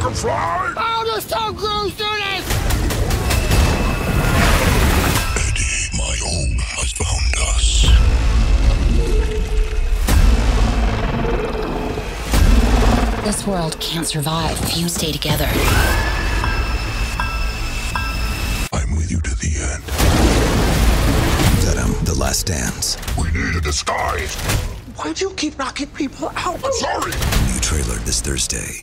can fly? How does Tom Cruise do this? Eddie, my home has found us. This world can't survive if you stay together. I'm with you to the end. Venom, The Last Dance. We need a disguise. Why'd you keep knocking people out? I'm sorry. New trailer this Thursday.